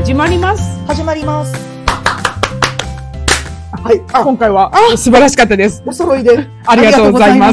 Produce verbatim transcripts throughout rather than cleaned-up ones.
始まります。 始まります。 はい。今回は素晴らしかったです。 お揃いで。 ありがとうございます。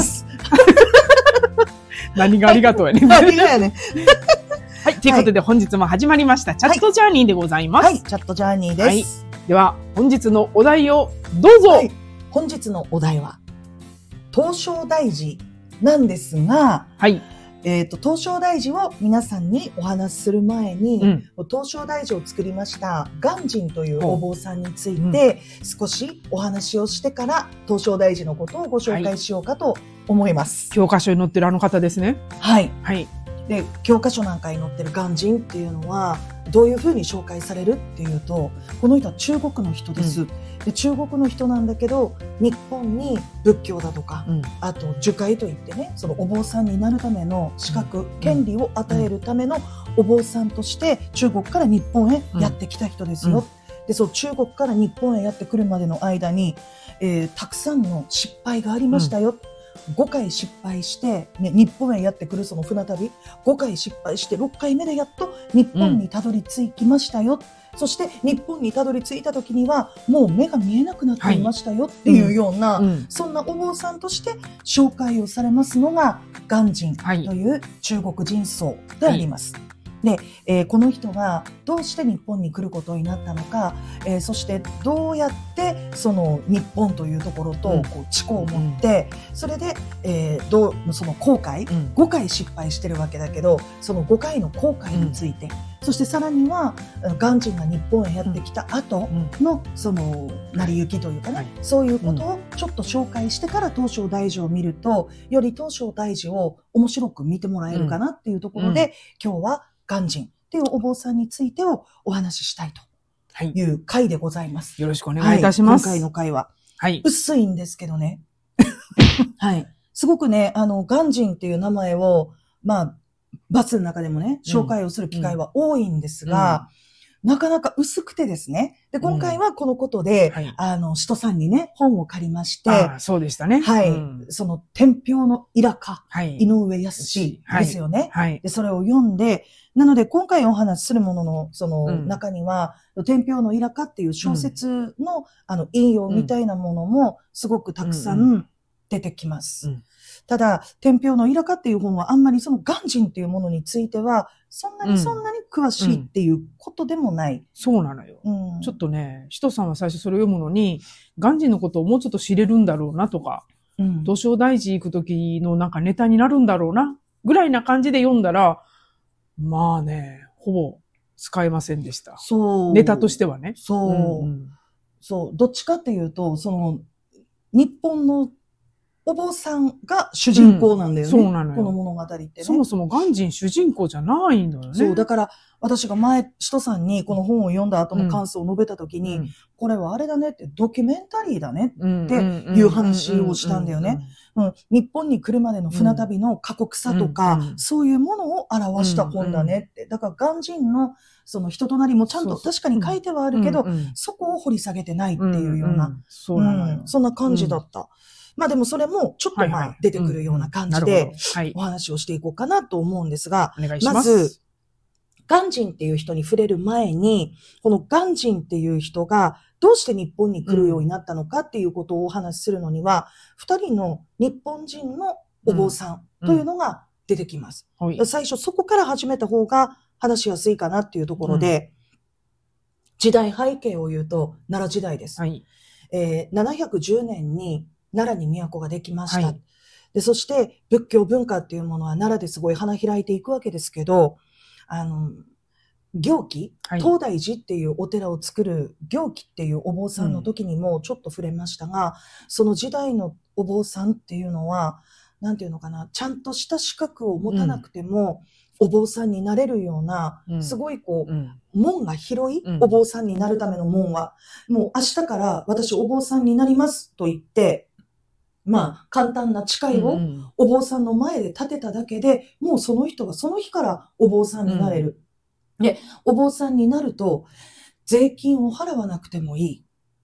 何がありがとうやね。 何がやね。 はい。ということで本日も始まりました。チャットジャーニーでございます。 はい。チャットジャーニーです。はい。 では、本日のお題をどうぞ。はい、 本日のお題は、東照大寺なんですが、はい。えっと、東照大寺を皆さんにお話しする前に、うん、東照大寺を作りました鑑真というお坊さんについて、少しお話をしてから、東照大寺のことをご紹介しようかと思います。 はい、教科書に載ってるあの方ですね。 はい。はい。で、教科書なんかに載ってる鑑真っていうのは、どういうふうに紹介されるっていうと、この人は中国の人です。うん、で中国の人なんだけど、日本に仏教だとか、うん、あと受戒といってね、そのお坊さんになるための資格、うん、権利を与えるためのお坊さんとして中国から日本へやってきた人ですよ。うん、で、そう中国から日本へやってくるまでの間に、えー、たくさんの失敗がありましたよ。うんごかい失敗して、ね、日本へやってくるその船旅、ごかい失敗してろっかいめでやっと日本にたどり着きましたよ。うん、そして日本にたどり着いた時にはもう目が見えなくなっていましたよっていうような、はいうん、そんなお坊さんとして紹介をされますのが鑑真という中国人僧であります。はいで、えー、この人がどうして日本に来ることになったのか、えー、そしてどうやってその日本というところとこう知を持って、うん、それで、えー、どうその後悔、うん、ごかい失敗してるわけだけど、そのごかいの後悔について、うん、そしてさらには鑑真が日本へやってきた後のその成り行きというかね、はい、そういうことをちょっと紹介してから東照大寺を見ると、より東照大寺を面白く見てもらえるかなっていうところで、うん、今日は鑑真っていうお坊さんについてをお話ししたいという回でございます。 よろしくお願いいたします。 はい、今回の回は。はい。薄いんですけどね。はい。すごくね、あの、鑑真っていう名前を、まあ、バスの中でもね、紹介をする機会は多いんですが、うんうん、なかなか薄くてですね。で、今回はこのことで、うんはい、あの、使徒さんにね、本を借りまして、 あそうでしたね。 はい。うん、その、天平のイラカ、はい、井上康ですよね、はいはい。で、それを読んで、なので、今回お話しするものの、その中には、うん、天平のイラカっていう小説の、うん、あの、引用みたいなものも、すごくたくさん出てきます。うんうん、ただ、天平のイラカっていう本はあんまりその鑑真っていうものについては、そんなにそんなに詳しいっていうことでもない。うんうん、 そうなのよ。うん、ちょっとね、使徒さんは最初それを読むのに、鑑真のことをもうちょっと知れるんだろうなとか、うん、東照大寺行くときのなんかネタになるんだろうな、ぐらいな感じで読んだら、まあね、ほぼ使えませんでした。そう。ネタとしてはね。 そう。うんうん、そう。どっちかっていうと、その、日本のお坊さんが主人公なんだよね。うん、そうなのよ。この物語ってね。 そもそも鑑真主人公じゃないのよね。 そう。だから、私が前、使徒さんにこの本を読んだ後の感想を述べたときに、うん、これはあれだねって、ドキュメンタリーだねっていう話をしたんだよね。日本に来るまでの船旅の過酷さとか、うん、そういうものを表した本だねって。だから、鑑真のその人となりもちゃんと確かに書いてはあるけど、そこを掘り下げてないっていうような、そんな感じだった。うんまあでもそれもちょっとまあ出てくるような感じでお話をしていこうかなと思うんですが、まず、鑑真っていう人に触れる前に、この鑑真っていう人がどうして日本に来るようになったのかっていうことをお話しするのには、二人の日本人のお坊さんというのが出てきます。最初そこから始めた方が話しやすいかなっていうところで、時代背景を言うと奈良時代です。えー、ななひゃくじゅうねんに奈良に都ができました。はい、で、そして仏教文化っていうものは奈良ですごい花開いていくわけですけど、あの、行基、はい、東大寺っていうお寺を作る行基っていうお坊さんの時にもちょっと触れましたが、うん、その時代のお坊さんっていうのは、なんていうのかな、ちゃんとした資格を持たなくても、うん、お坊さんになれるような、うん、すごいこう、うん、門が広い、うん、お坊さんになるための門は、もう明日から私お坊さんになりますと言って、まあ、簡単な誓いをお坊さんの前で立てただけで、もうその人がその日からお坊さんになれる。で、お坊さんになると、税金を払わなくてもいい。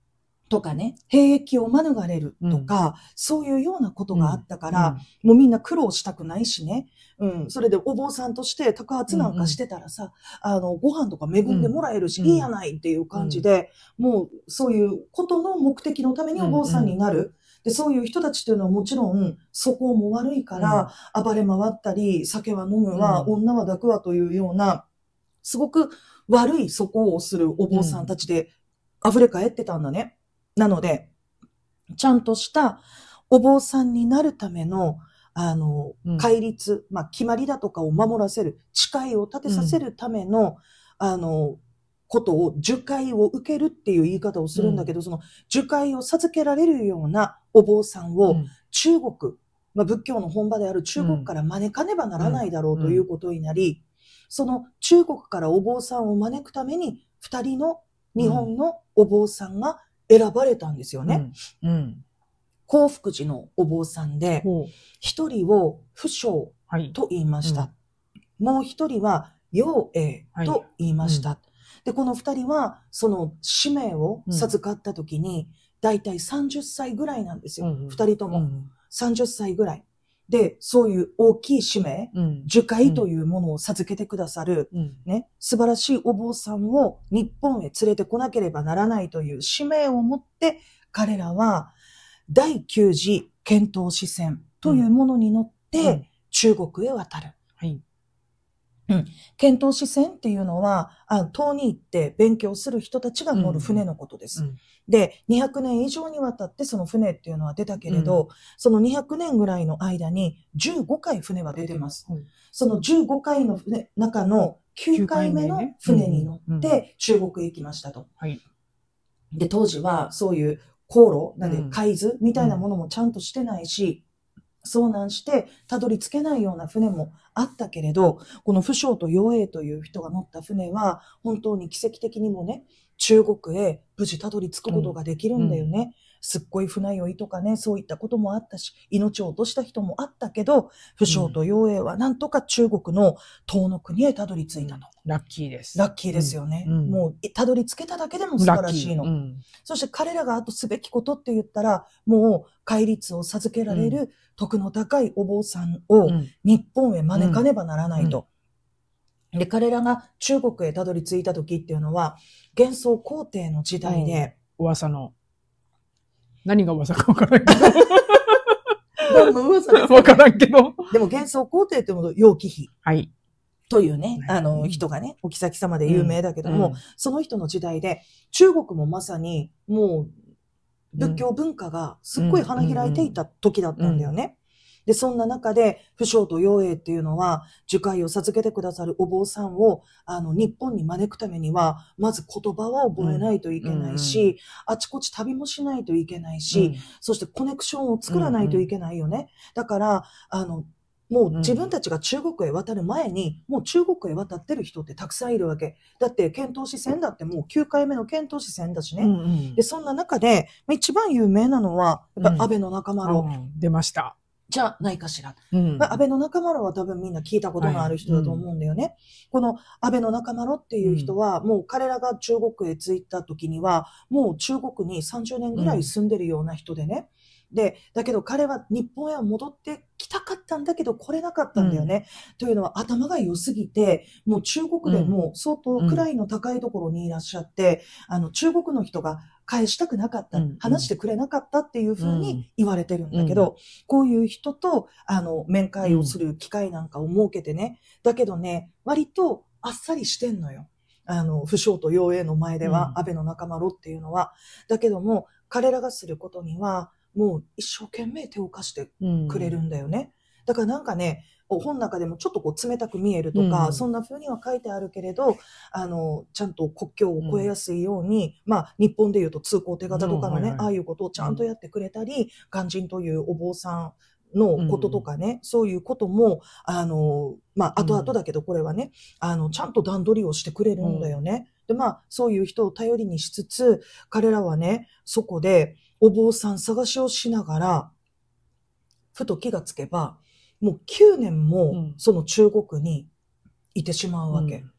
とかね、兵役を免れるとか、うん、そういうようなことがあったから、うん、もうみんな苦労したくないしね。うん。それでお坊さんとして托発なんかしてたらさ、うんうん、あの、ご飯とか恵んでもらえるし、うん、いいやないっていう感じで、うん、もうそういうことの目的のためにお坊さんになる。うんうん、で、そういう人たちっていうのはもちろん、素行も悪いから、うん、暴れ回ったり、酒は飲むわ、うん、女は抱くわというような、すごく悪い素行をするお坊さんたちで溢れ返ってたんだね。なので、ちゃんとしたお坊さんになるための、あの、戒律、うん、まあ、決まりだとかを守らせる、誓いを立てさせるための、うん、あの、ことを、受戒を受けるっていう言い方をするんだけど、うん、その、受戒を授けられるようなお坊さんを、中国、うん、まあ、仏教の本場である中国から招かねばならないだろうということになり、その中国からお坊さんを招くために、二人の日本のお坊さんが選ばれたんですよね。うんうん、興福寺のお坊さんで、一人を不詳と言いました。はいうん、もう一人は陽英と言いました。はいうん、で、この二人は、その使命を授かった時に、だいたいさんじゅっさいぐらいなんですよ。二、うん、人とも、うん。さんじゅっさいぐらい。で、そういう大きい使命、うん、受戒というものを授けてくださる、うん、ね、素晴らしいお坊さんを日本へ連れてこなければならないという使命を持って、彼らは第九次遣唐使船というものに乗って中国へ渡る。うんはいうん、遣唐使船っていうのは、あ、島に行って勉強する人たちが乗る船のことです。うんうん、で、にひゃくねん以上にわたってその船っていうのは出たけれど、うん、そのにひゃくねんぐらいの間にじゅうごかい船は出てます。うん、そのじゅうごかいの船、中のきゅうかいめの船に乗って中国へ行きましたと。はい、で、当時はそういう航路、なんで海図みたいなものもちゃんとしてないし、遭難してたどり着けないような船もあったけれど、この不詳と陽英という人が乗った船は本当に奇跡的にもね、中国へ無事たどり着くことができるんだよね。うん、すっごい船酔いとかね、そういったこともあったし、命を落とした人もあったけど、不詳と陽英はなんとか中国の東の国へたどり着いたと。 うん、ラッキーです。 ラッキーですよね。うん、もうたどり着けただけでも素晴らしいの。うん、そして彼らがあとすべきことって言ったら、もう戒律を授けられる徳の高いお坊さんを日本へ招かねばならないと。うんうん、で、彼らが中国へたどり着いた時っていうのは、幻想皇帝の時代で。 うん、噂の。何が噂かわからんけど。 何の噂ですか、ね、 わからんけど。 でも幻想皇帝ってもの、楊貴妃。 はい。 というね、あの、人がね、お妃様で有名だけども、うん、その人の時代で、中国もまさに、もう、仏教文化がすっごい花開いていた時だったんだよね。うんうんうん、で、そんな中で、不詳と陽英っていうのは、受戒を授けてくださるお坊さんを、あの、日本に招くためには、まず言葉は覚えないといけないし、うんうん、あちこち旅もしないといけないし、うん、そしてコネクションを作らないといけないよね。うんうん、だから、あの、もう自分たちが中国へ渡る前に、もう中国へ渡ってる人ってたくさんいるわけ。だって、遣唐使船だってもうきゅうかいめの遣唐使船だしね。うんうん、で、そんな中で、一番有名なのは、やっぱ安倍の中丸、うんうん。出ました。 じゃないかしら。うん、安倍の中丸は多分みんな聞いたことのある人だと思うんだよね。はいうん、この安倍の中丸っていう人は、もう彼らが中国へ着いた時には、もう中国にさんじゅうねんぐらい住んでるような人でね。うん、で、だけど彼は日本へは戻ってきたかったんだけど来れなかったんだよね。うん、というのは頭が良すぎて、もう中国でも相当位の高いところにいらっしゃって、うん、あの中国の人が返したくなかった、うん、話してくれなかったっていうふうに言われてるんだけど、うん、こういう人とあの面会をする機会なんかを設けてね、だけどね、割とあっさりしてんのよ。あの、不詳と陽英の前では、うん、安倍の中丸っていうのは。だけども、彼らがすることには、もう一生懸命手を貸してくれるんだよね。うん、だからなんかね、本の中でもちょっとこう冷たく見えるとか、うん、そんな風には書いてあるけれど、あの、ちゃんと国境を越えやすいように、うん、まあ、日本でいうと通行手形とかのね、うんはいはい、ああいうことをちゃんとやってくれたり、勧進というお坊さんのこととかね、うん、そういうことも、あの、まあ、後々だけどこれはね、あの、ちゃんと段取りをしてくれるんだよね。うん、で、まあ、そういう人を頼りにしつつ、彼らはね、そこでお坊さん探しをしながら、ふと気がつけば、もうきゅうねんもその中国にいてしまうわけ。うん、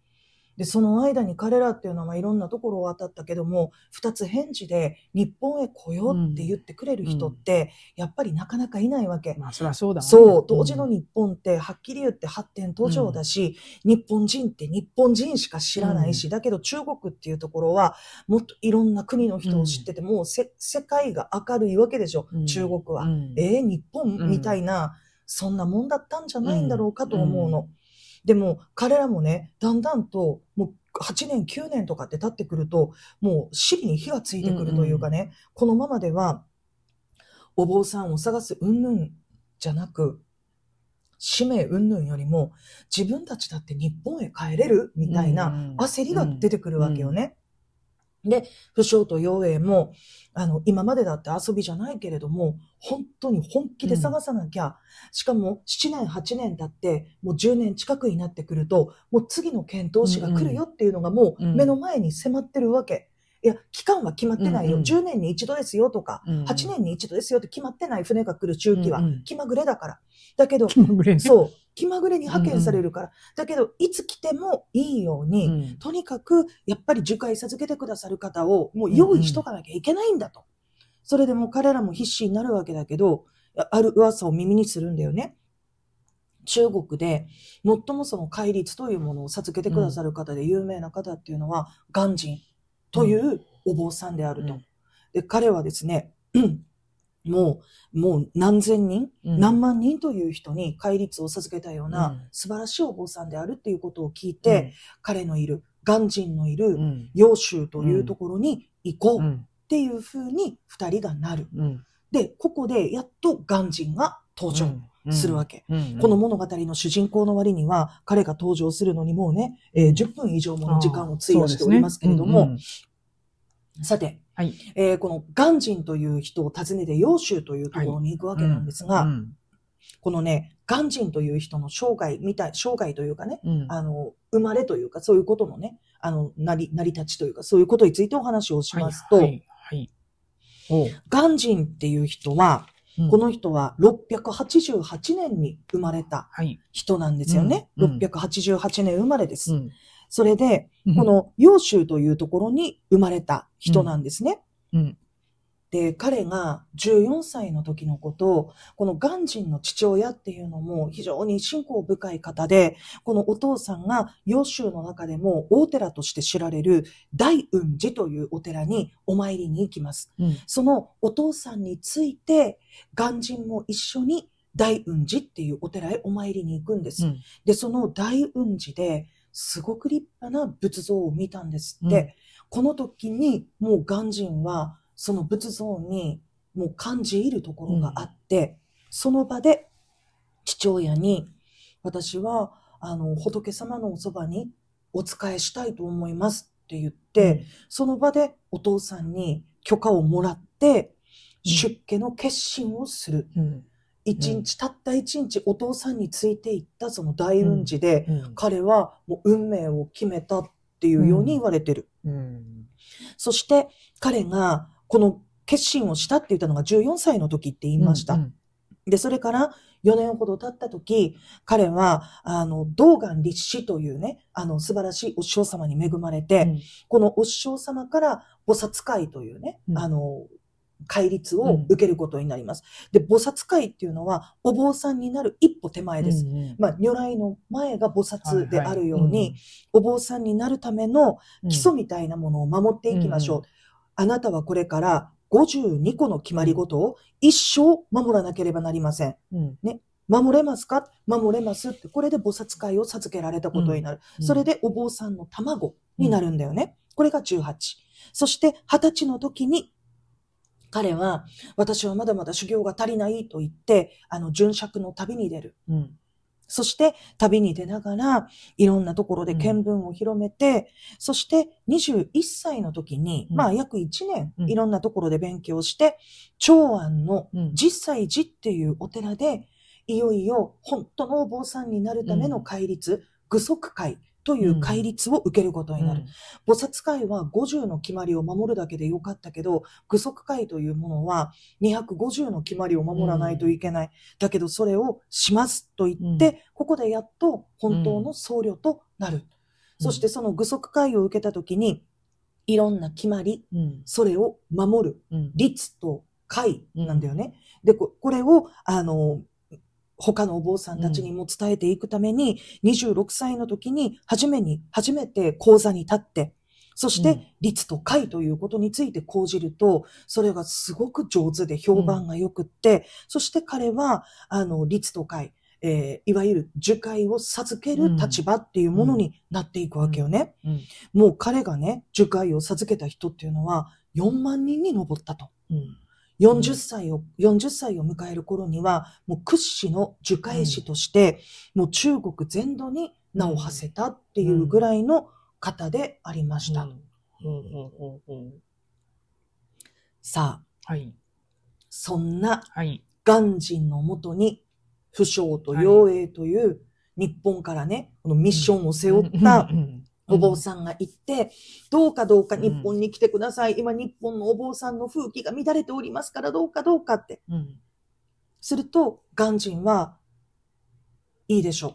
で、その間に彼らっていうのはいろんなところを渡ったけども、二つ返事で日本へ来ようって言ってくれる人って、やっぱりなかなかいないわけ。 まあ、そりゃそうだね。 そう、当時の日本ってはっきり言って発展途上だし、うん、日本人って日本人しか知らないし、うん、だけど中国っていうところは、もっといろんな国の人を知ってて、うん、もうせ世界が明るいわけでしょ、うん、中国は。うん、えー、日本みたいな、そんなもんだったんじゃないんだろうかと思うの。でも、彼らもね、だんだんと、もうはちねん、きゅうねんとかって経ってくると、もう尻に火がついてくるというかね、うんうん、このままでは、お坊さんを探す云々じゃなく、使命云々よりも、自分たちだって日本へ帰れるみたいな焦りが出てくるわけよね。うんうんで、不祥と陽栄も、あの、今までだって遊びじゃないけれども、本当に本気で探さなきゃ、うん、しかもななねん、はちねん経って、もうじゅうねん近くになってくると、もう次の検討士が来るよっていうのがもう目の前に迫ってるわけ。いや、期間は決まってないよ。うんうん、じゅうねんに一度ですよとか、うんうん、はちねんに一度ですよって決まってない船が来る周期は気まぐれだから。だけど、 気まぐれね、 そう。気まぐれに派遣されるから。うんうん、だけど、いつ来てもいいように、うん、とにかく、やっぱり受会授けてくださる方を、もう用意しとかなきゃいけないんだと。うんうん、それでもう彼らも必死になるわけだけど、ある噂を耳にするんだよね。中国で、最もその戒律というものを授けてくださる方で有名な方っていうのは、鑑真というお坊さんであると。うん、で、彼はですね、もう、もう何千人、うん、何万人という人に戒律を授けたような素晴らしいお坊さんであるっていうことを聞いて、うん、彼のいる、鑑真のいる揚州というところに行こうっていうふうに二人がなる。うん、で、ここでやっと鑑真が登場するわけ。うんうんうん、この物語の主人公の割には、彼が登場するのにもうね、えー、じゅっぷん以上もの時間を費やしておりますけれども、さて、はいえー、この鑑真という人を訪ねて揚州というところに行くわけなんですが、はいうんうん、このね、鑑真という人の生涯みたい、生涯というかね、うん、あの、生まれというか、そういうことのね、あの、成り、成り立ちというか、そういうことについてお話をしますと、はいはいはい、鑑真っていう人は、うん、この人はろっぴゃくはちじゅうはちねんに生まれた人なんですよね。はいうん、ろっぴゃくはちじゅうはちねん生まれです。うんそれで、この揚州というところに生まれた人なんですね。うんうん、で、彼がじゅうよんさいの時のことを、この鑑真の父親っていうのも非常に信仰深い方で、このお父さんが揚州の中でも大寺として知られる大雲寺というお寺にお参りに行きます。うん、そのお父さんについて、鑑真も一緒に大雲寺っていうお寺へお参りに行くんです。うん、で、その大雲寺で、すごく立派な仏像を見たんですって。うん、この時にもう鑑真はその仏像にもう感じ入るところがあって、うん、その場で父親に私はあの仏様のおそばにお仕えしたいと思いますって言って、うん、その場でお父さんに許可をもらって、うん、出家の決心をする。うん一日、たった一日お父さんについていったその大雲寺で、うんうん、彼はもう運命を決めたっていうように言われてる。うんうん、そして彼がこの決心をしたって言ったのがじゅうよんさいの時って言いました。うんうん、で、それからよねんほど経った時、彼は、あの、道元立志というね、あの、素晴らしいお師匠様に恵まれて、うん、このお師匠様から菩薩会というね、うん、あの、戒律を受けることになります。うん、で、菩薩会っていうのは、お坊さんになる一歩手前です。うんうん、まあ、如来の前が菩薩であるように、はいはいうん、お坊さんになるための基礎みたいなものを守っていきましょう。うんうん、あなたはこれからごじゅうにこの決まり事を一生守らなければなりません。うん、ね。守れますか？守れますって。これで菩薩会を授けられたことになる。うんうん、それでお坊さんの卵になるんだよね。うん、これがじゅうはち。そしてはたちの時に、彼は、私はまだまだ修行が足りないと言って、あの、殉釈の旅に出る。うん、そして、旅に出ながら、いろんなところで見聞を広めて、うん、そして、にじゅういっさいの時に、うん、まあ、約いちねん、いろんなところで勉強して、長安の実際寺っていうお寺で、いよいよ、本当のお坊さんになるための戒律、具足戒、という戒律を受けることになる。うん、菩薩戒はごじゅうの決まりを守るだけでよかったけど、具足戒というものはにひゃくごじゅうの決まりを守らないといけない。うん、だけどそれをしますと言って、うん、ここでやっと本当の僧侶となる。 そしてその具足戒を受けたときに、いろんな決まり、うん、それを守る、うん、律と戒なんだよね。うん、でこ、これを、あの、他のお坊さんたちにも伝えていくために、うん、にじゅうろくさいの時に、初めに、初めて講座に立って、そして、律と戒ということについて講じると、それがすごく上手で評判が良くって、うん、そして彼は、あの、律と戒、えー、いわゆる受戒を授ける立場っていうものになっていくわけよね。うんうん、もう彼がね、受戒を授けた人っていうのはよんまんにんに上ったと。うん、よんじゅっさいを、よんじゅっさいを迎える頃には、もう屈指の受戒師として、うん、もう中国全土に名を馳せたっていうぐらいの方でありました。さあ、はい、そんな鑑真のもとに、不祥と陽栄という日本からね、このミッションを背負ったお坊さんが行って、どうかどうか日本に来てください。今日本のお坊さんの風紀が乱れておりますからどうかどうかって。すると、鑑真はいいでしょう。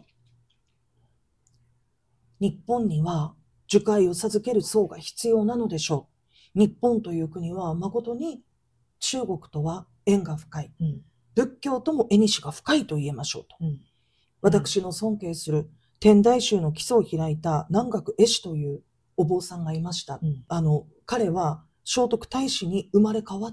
日本には受戒を授ける僧が必要なのでしょう。日本という国は誠に中国とは縁が深い。うん仏教とも縁が深いと言えましょうと。うん、私の尊敬する天台宗の基礎を開いた南岳絵師というお坊さんがいました。うん、あの、彼は聖徳太子に生まれ変わって、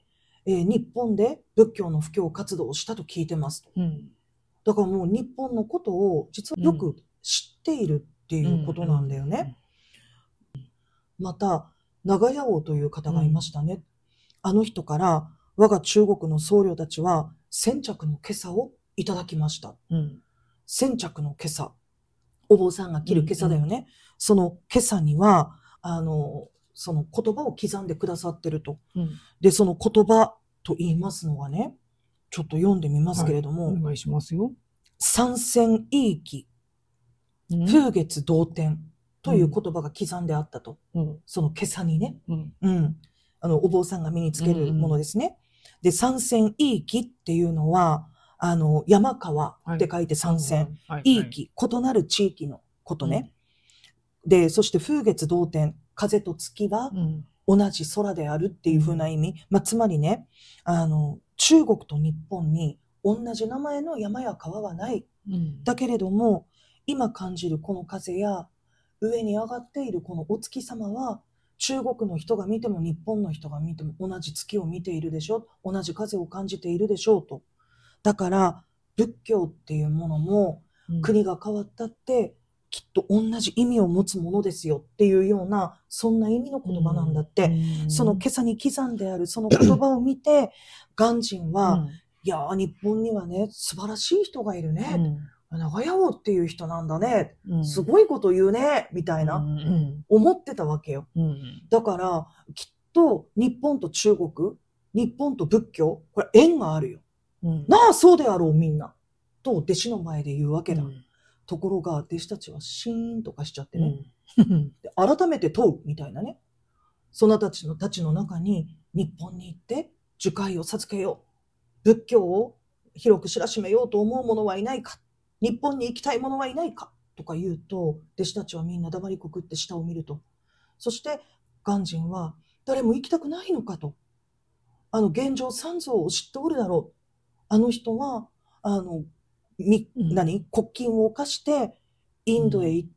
えー、日本で仏教の布教活動をしたと聞いてますと。うん、だからもう日本のことを実はよく知っているっていうことなんだよね。また、長屋王という方がいましたね。うん、あの人から、我が中国の僧侶たちは先着の袈裟をいただきました。うん、先着の袈裟。お坊さんが着る袈裟だよね。うんうん、その袈裟には、あの、その言葉を刻んでくださってると。うん、で、その言葉と言いますのはね、ちょっと読んでみますけれども。 はい、お願いしますよ。 三千いいき、風月同天という言葉が刻んであったと。うん、その袈裟にね。うん。うん。あの、お坊さんが身につけるものですね。うんうんで、三千いいきっていうのは、あの、山川って書いて三千。いいき、異なる地域のことね。うん、で、そして風月同天、風と月は同じ空であるっていう風な意味。うん、まあ、つまりね、あの、中国と日本に同じ名前の山や川はない。うん、だけれども、今感じるこの風や、上に上がっているこのお月様は、中国の人が見ても日本の人が見ても同じ月を見ているでしょ。同じ風を感じているでしょうと。だから仏教っていうものも、うん、国が変わったってきっと同じ意味を持つものですよっていうようなそんな意味の言葉なんだって。うん、その今朝に刻んであるその言葉を見て鑑真は、うん、いやー日本にはね素晴らしい人がいるね。うん長屋王っていう人なんだね、うん。すごいこと言うね。みたいな、うんうん。思ってたわけよ。うんうん、だから、きっと日本と中国、日本と仏教、これ縁があるよ。うん、なあ、そうであろうみんな。と弟子の前で言うわけだ。うん、ところが、弟子たちはシーンとかしちゃってね。うん、で改めて問うみたいなね。そのたちのたちの中に日本に行って受戒を授けよう。仏教を広く知らしめようと思う者はいないか。日本に行きたい者はいないかとか言うと、弟子たちはみんな黙りこくって下を見ると。そして、鑑真は、誰も行きたくないのかと。あの、現状三蔵を知っておるだろう。あの人は、あの、み、何国金を犯して、インドへ行って、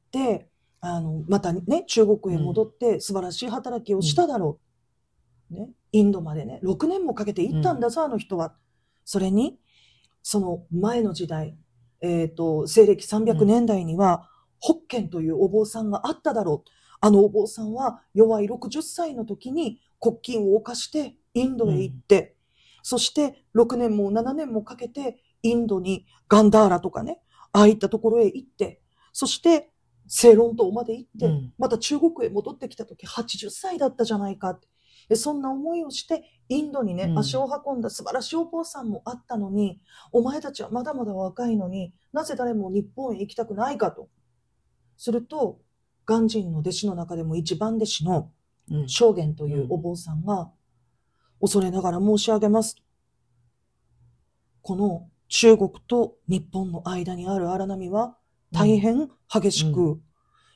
うん、あの、またね、中国へ戻って素晴らしい働きをしただろう。うん、ね、インドまでね、ろくねんもかけて行ったんだぞ、あの人は。それに、その前の時代、えっと、西暦さんびゃくねんだいには、法華というお坊さんがあっただろう。あのお坊さんは弱いろくじゅっさいの時に国金を犯してインドへ行って、うん、そしてろくねんもななねんもかけてインドにガンダーラとかね、ああいったところへ行って、そしてセイロン島まで行って、うん、また中国へ戻ってきた時はちじゅっさいだったじゃないか。でそんな思いをしてインドにね、うん、足を運んだ素晴らしいお坊さんもあったのに、お前たちはまだまだ若いのになぜ誰も日本へ行きたくないかと。すると鑑真の弟子の中でも一番弟子の正元というお坊さんが、うん、恐れながら申し上げます。この中国と日本の間にある荒波は大変激しく、うん、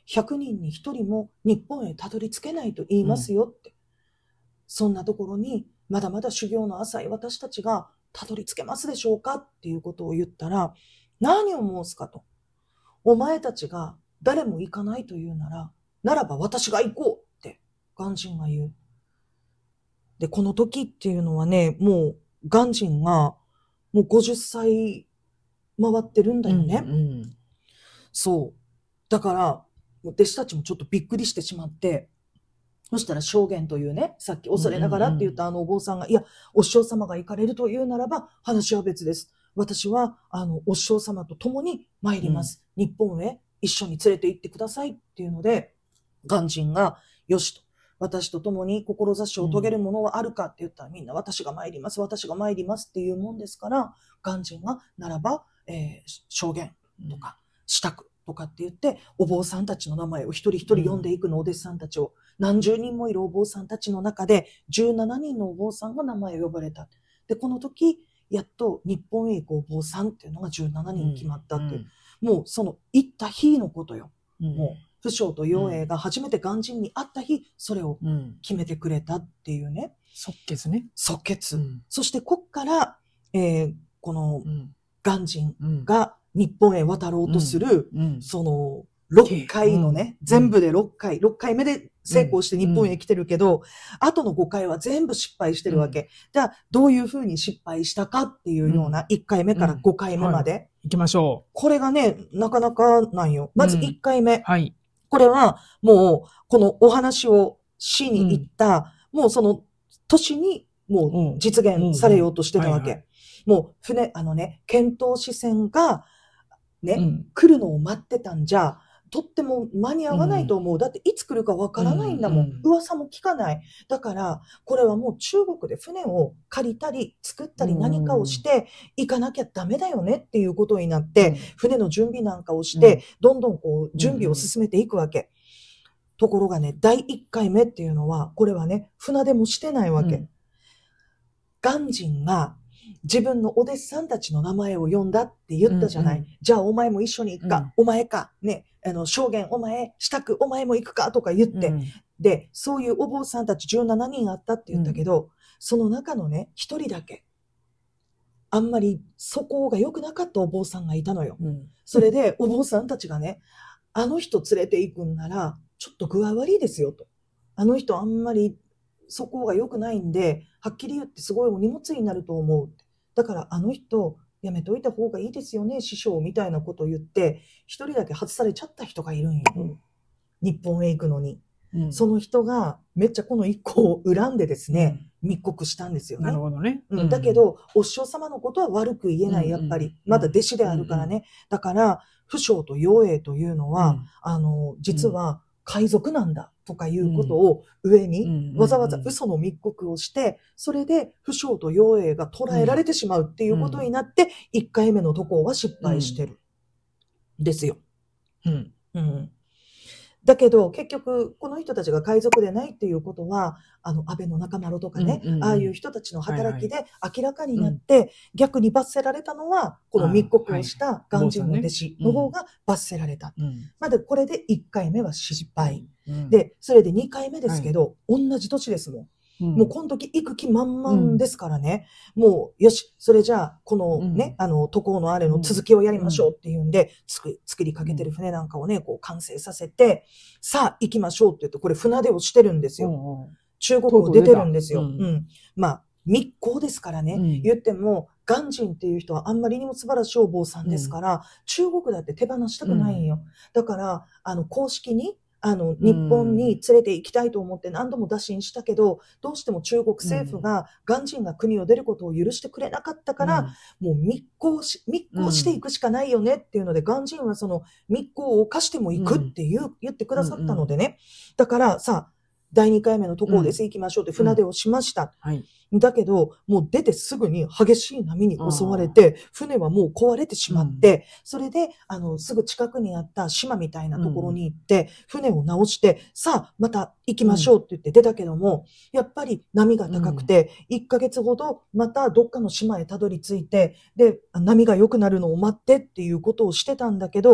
ひゃくにんにひとりも日本へたどり着けないと言いますよって。うん、そんなところにまだまだ修行の浅い私たちがたどり着けますでしょうかっていうことを言ったら、何を申すかと。お前たちが誰も行かないというなら、ならば私が行こうって鑑真が言う。で、この時っていうのはね、もう鑑真がもうごじゅっさい回ってるんだよね。うんうん、そう。だから、弟子たちもちょっとびっくりしてしまって、そしたら証言というね、さっき恐れながらって言ったあのお坊さんが、いや、お師匠様が行かれるというならば、話は別です。私は、あの、お師匠様と共に参ります。うん、日本へ一緒に連れて行ってくださいっていうので、鑑真が、よしと。私と共に志を遂げるものはあるかって言ったら、みんな私が参ります、私が参りますっていうもんですから、鑑真が、ならば、えー、証言とか、支度とかって言って、お坊さんたちの名前を一人一人呼んでいくの、お弟子さんたちを。何十人もいるお坊さんたちの中で、じゅうななにんのお坊さんが名前を呼ばれた。で、この時、やっと日本へ行くお坊さんっていうのがじゅうななにん決まったっていう。うん、もうその行った日のことよ。うん、もう、不肖と陽英が初めて鑑真に会った日、それを決めてくれたっていうね。 即決ね。 即決。うん、そしてこっから、えー、この鑑真が日本へ渡ろうとする、うんうん、その、ろっかいのね、うん、全部でろっかい、ろっかいめで成功して日本へ来てるけど、うん、後のごかいは全部失敗してるわけ。うん、じゃあ、どういうふうに失敗したかっていうような、いっかいめからごかいめまで。うんはい、 行きましょう。 これがね、なかなかなんよ。まずいっかいめ。 うん、はい。これは、もう、このお話をしに行った、うん、もうその年に、もう実現されようとしてたわけ。もう、船、あのね、遣唐使船が、ね、うん、来るのを待ってたんじゃ、とっても間に合わないと思う。うん、だっていつ来るかわからないんだもん。うん、噂も聞かない。だから、これはもう中国で船を借りたり、作ったり何かをして行かなきゃダメだよねっていうことになって、うん、船の準備なんかをして、どんどんこう準備を進めていくわけ。うん、ところがね、だいいっかいめっていうのは、これはね、船出もしてないわけ。うん、鑑真が、自分のお弟子さんたちの名前を呼んだって言ったじゃない。うんうん、じゃあお前も一緒に行くか、うん、お前か、ね、あの、証言お前、支度お前も行くかとか言って、うん、で、そういうお坊さんたちじゅうななにんあったって言ったけど、うん、その中のね、一人だけ、あんまり素行が良くなかったお坊さんがいたのよ。うん、それでお坊さんたちがね、あの人連れて行くんなら、ちょっと具合悪いですよと。あの人あんまり素行が良くないんで、はっきり言ってすごいお荷物になると思う。だからあの人やめといた方がいいですよね、師匠みたいなことを言って、一人だけ外されちゃった人がいるんよ。うん、日本へ行くのに、うん。その人がめっちゃこの一個を恨んでですね、うん、密告したんですよね。 なるほどね。 うん、だけど、お師匠様のことは悪く言えない、やっぱり。まだ弟子であるからね。うんうん、だから、不肖と陽英というのは、うん、あの、実は海賊なんだ。とかいうことを上にわざわざ嘘の密告をして、それで不肖と陽英が捕らえられてしまうっていうことになって、いっかいめの渡航は失敗してる。ですよ。うんうん、だけど、結局、この人たちが海賊でないっていうことは、あの、安倍の中丸とかね、うんうんうん、ああいう人たちの働きで明らかになって、はいはい、逆に罰せられたのは、この密告をした鑑真の弟子の方が罰せられた。うん、まだこれでいっかいめは失敗。うん、で、それでにかいめですけど、はい、同じ年ですもん。うん、もうこの時行く気満々ですからね。うん、もう、よし、それじゃあ、このね、うん、あの、渡航のあれの続きをやりましょうっていうんで、つく、作りかけてる船なんかをね、こう完成させて、さあ行きましょうって言って、これ船出をしてるんですよ。うんうん、中国を出てるんですよ。うん、うん。まあ、密航ですからね。うん、言っても、鑑真っていう人はあんまりにも素晴らしいお坊さんですから、うん、中国だって手放したくないんよ。うん、だから、あの、公式に、あの、日本に連れて行きたいと思って何度も打診したけど、どうしても中国政府が鑑真が国を出ることを許してくれなかったから、うん、もう密航し、密航していくしかないよねっていうので、鑑真はその密航を犯しても行くっていう、うん、言ってくださったのでね。だからさ、だいにかいめの渡航です、行きましょうって船出をしました。うんはい、だけど、もう出てすぐに激しい波に襲われて、船はもう壊れてしまって、うん、それで、あの、すぐ近くにあった島みたいなところに行って、船を直して、さあ、また行きましょうって言って出たけども、やっぱり波が高くて、いっかげつほどまたどっかの島へたどり着いて、で、波が良くなるのを待ってっていうことをしてたんだけど、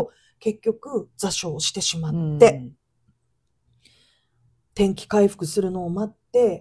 結局座礁してしまって、うん、天気回復するのを待って、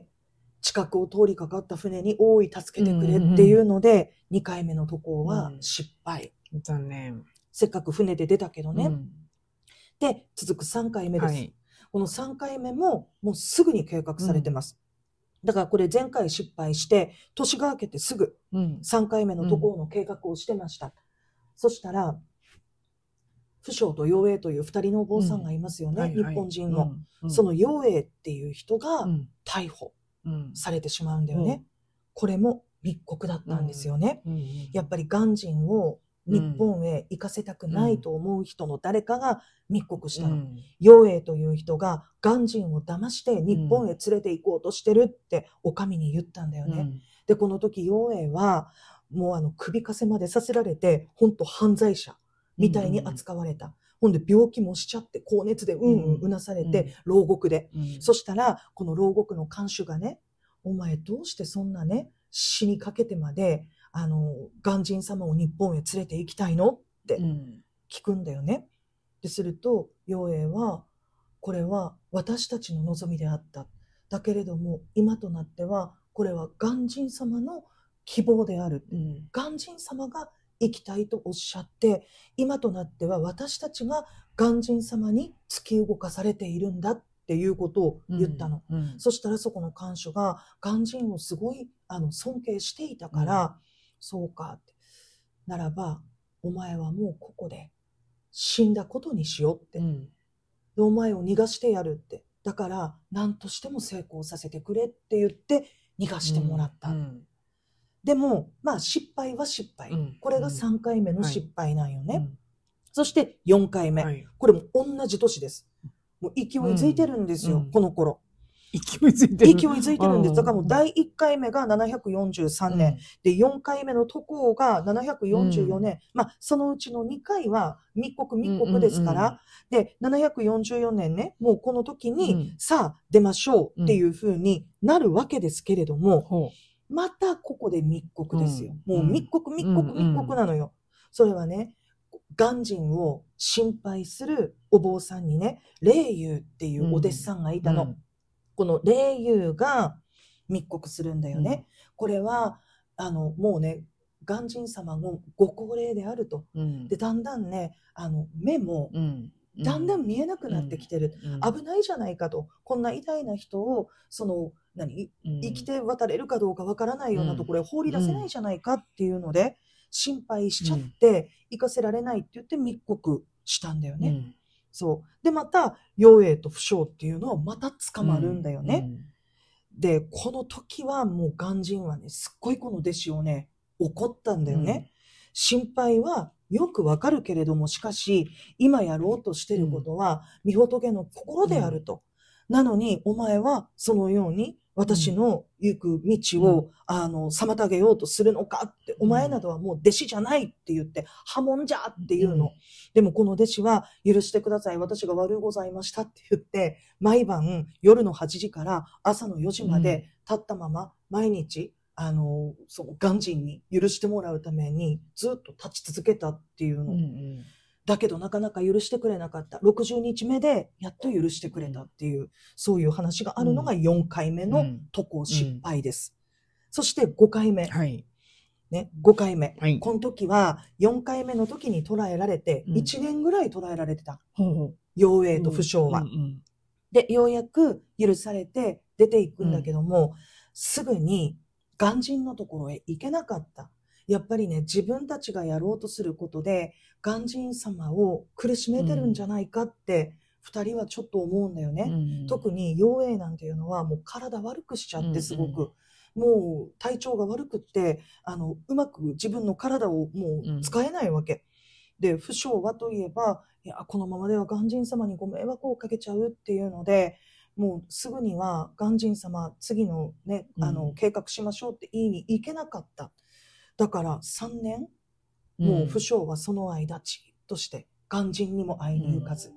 近くを通りかかった船に大い助けてくれっていうので、うんうん、にかいめの渡航は失敗。 うん、残念。 せっかく船で出たけどね。うん、で、続くさんかいめです。はい、このさんかいめももうすぐに計画されてます。うん、だからこれ前回失敗して、年が明けてすぐさんかいめの渡航の計画をしてました。うん、そしたら、不祥と陽栄という二人のお坊さんがいますよね。うんはいはい、日本人の。うんうん、その陽栄っていう人が逮捕されてしまうんだよね。うん、これも密告だったんですよね。うんうん、やっぱり鑑真を日本へ行かせたくないと思う人の誰かが密告したの。陽栄、うん、という人が鑑真を騙して日本へ連れて行こうとしてるってお上に言ったんだよね。うん、で、この時陽栄はもうあの首かせまでさせられて、本当犯罪者みたいに扱われた。うん、ほんで病気もしちゃって、高熱でうんうんうなされて、うん、牢獄で、うん。そしたら、この牢獄の看守がね、お前どうしてそんなね、死にかけてまで、あの、鑑真様を日本へ連れて行きたいのって聞くんだよね。で、すると、陽栄は、これは私たちの望みであった。だけれども、今となっては、これは鑑真様の希望である。うん、鑑真様が行きたいとおっしゃって、今となっては私たちが鑑真様に突き動かされているんだっていうことを言ったの。うんうん、そしたらそこの看守が鑑真をすごいあの尊敬していたから、うん、そうかって。ならば、お前はもうここで死んだことにしようって。うん、でお前を逃がしてやるって。だから何としても成功させてくれって言って逃がしてもらった。うんうんでも、まあ失敗は失敗。うん、これがさんかいめの失敗なんよね。はいうん、そしてよんかいめ、はい。これも同じ年です。もう勢いづいてるんですよ、うん、この頃。 勢いづいてる。 勢いづいてるんです。だからもうだいいっかいめがななひゃくよんじゅうさんねん。うん、で、よんかいめの渡航がななひゃくよんじゅうよねん。うん、まあ、そのうちのにかいは密告密告ですから、うんうんうん、で、ななひゃくよんじゅうよねんね、もうこの時に、うん、さあ出ましょうっていう風になるわけですけれども、うんまたここで密告ですよ。うん、もう密告密告密告なのよ。うん、それはね、鑑真を心配するお坊さんにね、霊友っていうお弟子さんがいたの。うん、この霊友が密告するんだよね。うん、これは、あの、もうね、鑑真様のご高齢であると。うん、で、だんだんね、あの、目も、うんだんだん見えなくなってきてる、うん、危ないじゃないかと。こんな偉大な人をその何、うん、生きて渡れるかどうかわからないようなところへ放り出せないじゃないかっていうので心配しちゃって行かせられないって言って密告したんだよね、うん、そうでまた陽栄と不祥っていうのはまた捕まるんだよね、うんうん、でこの時はもう鑑真はねすっごいこの弟子をね怒ったんだよね、うん、心配はよくわかるけれども、しかし、今やろうとしていることは、御仏の心であると。うん、なのに、お前はそのように、私の行く道を、うん、あの、妨げようとするのかって、うん、お前などはもう弟子じゃないって言って、破門じゃっていうの。うん、でもこの弟子は、許してください。私が悪うございましたって言って、毎晩夜のはちじから朝のよじまで立ったまま、毎日、あの、その鑑真に許してもらうためにずっと立ち続けたっていうの。うんうん、だけどなかなか許してくれなかった。ろくじゅうにちめでやっと許してくれたっていう、うん、そういう話があるのがよんかいめの渡航失敗です。うんうん、そしてごかいめ。はい。ね、ごかいめ。はい、この時はよんかいめの時に捕らえられて、いちねんぐらい捕らえられてた。陽栄と不祥は、うんうんうん。で、ようやく許されて出ていくんだけども、うん、すぐに鑑真のところへ行けなかった。やっぱりね、自分たちがやろうとすることで、鑑真様を苦しめてるんじゃないかって、二人はちょっと思うんだよね。うん、特に陽栄なんていうのは、もう体悪くしちゃってすごく、うんうん、もう体調が悪くって、あの、うまく自分の体をもう使えないわけ。うん、で、不祥はといえば、いや、このままでは鑑真様にご迷惑をかけちゃうっていうので、もうすぐには鑑真様次のね、あの、計画しましょうって言いに行けなかった。だからさんねん、もう不祥はその間じっとして鑑真にも会いに行かず、うん、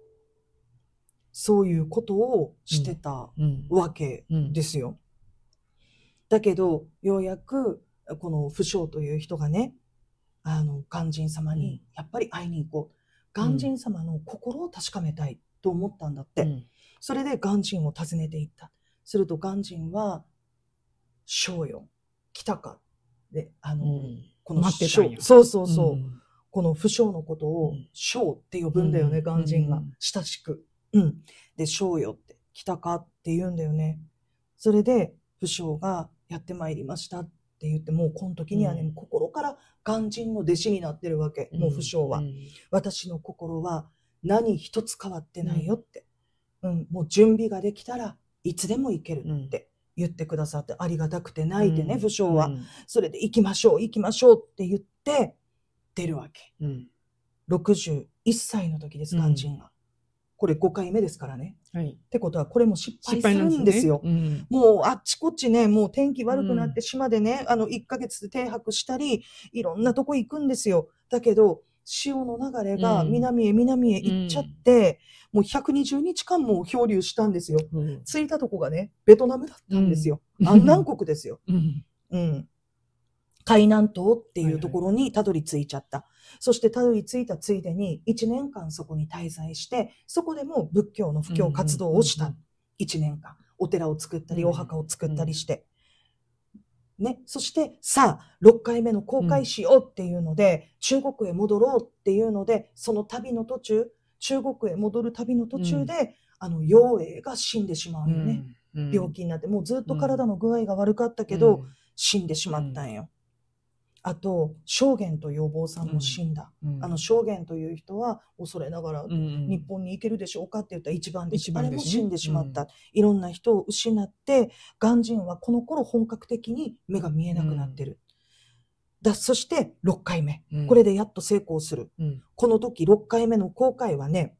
そういうことをしてたわけですよ。だけど、ようやくこの不祥という人がね、あの、鑑真様にやっぱり会いに行こう。 鑑真様の心を確かめたいと思ったんだって。うん、それで鑑真を訪ねていった。すると鑑真は、将よ、来たか。で、あの、うん、この将、そうそうそう。うん、この不将のことを、将って呼ぶんだよね、鑑真が。親しく。うん。で、将よって、来たかって言うんだよね。それで、不将がやってまいりましたって言って、もうこの時にはね、うん、心から鑑真の弟子になってるわけ。もう不将は。うん、私の心は何一つ変わってないよって。うん、もう準備ができたらいつでも行けるって言ってくださって、ありがたくて泣いてね、うん、不将は、うん。それで行きましょう、行きましょうって言って出るわけ。うん、ろくじゅういっさいの時です、鑑真が。これごかいめですからね。はい、ってことは、これも失敗するんですよ。すね、うん、もうあっちこっちね、もう天気悪くなって島でね、うん、あのいっかげつ停泊したり、いろんなとこ行くんですよ。だけど、潮の流れが南へ南へ行っちゃって、うん、もうひゃくにじゅうにちかんも漂流したんですよ。うん、着いたとこがね、ベトナムだったんですよ。うん、安南国ですよ。うん。うん海南島っていうところにたどり着いちゃった。はいはい、そしてたどり着いたついでにいちねんかんそこに滞在して、そこでも仏教の布教活動をした。いちねんかん。お寺を作ったり、お墓を作ったりして。ね。そして、さあ、ろっかいめの航海しようっていうので、中国へ戻ろうっていうので、その旅の途中、中国へ戻る旅の途中で、うん、あの、陽英が死んでしまうよね。うん、病気になって。もうずっと体の具合が悪かったけど、うん、死んでしまったんよ。あと、証言というお坊さんも死んだ。うん、あの、証言という人は、恐れながら、うん、日本に行けるでしょうかって言ったら一番で、あれも死んでしまった。うん、いろんな人を失って、鑑真はこの頃本格的に目が見えなくなってる。うん、だそして、ろっかいめ、うん。これでやっと成功する。うん、この時、ろっかいめの航海はね、